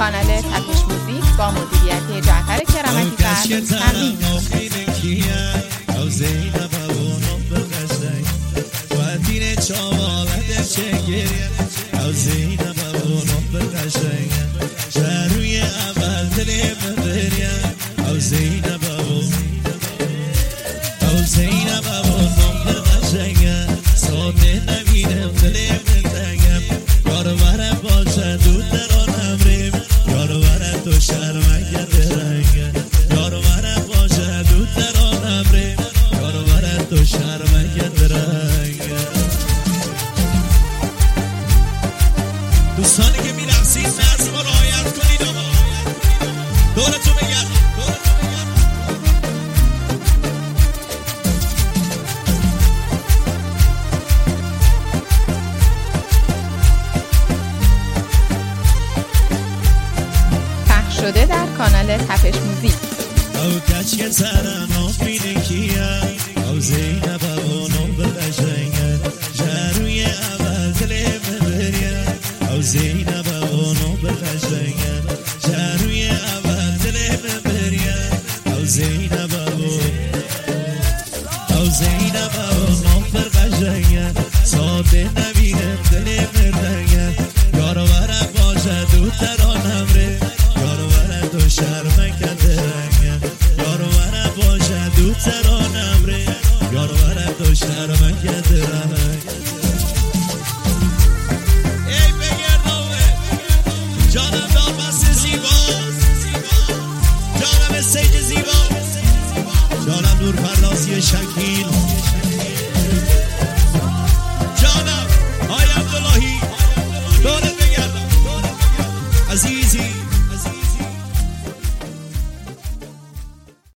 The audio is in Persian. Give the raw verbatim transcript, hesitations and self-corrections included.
کانال تپش موزیک با مدیریت جعفر کرامتی فرد تقدیم دوستانی که می‌رقصید نظم رو رعایت کنید آقا دورتون بگرد پخش شده در کانال تپش موزیک او کچ که سرم آفینه کیه او زینب او نم بقشنگه جروی اول دلم بریه او زینب او نم بقشنگه جروی اول دلم بریه او زینب او او زینب او نم بقشنگه ساده نبینم دلم بریه یارو ورم باشه دو ترانم ره یارو ورم تو شرمه کده یارو ورم باشه دو ترانم ره یارو ورم تو شرمه کده جانم دامست زیبا جانم سید زیبا جانم نور پردازی شکیل جانم آی عبداللهی دولت بگردم عزیزی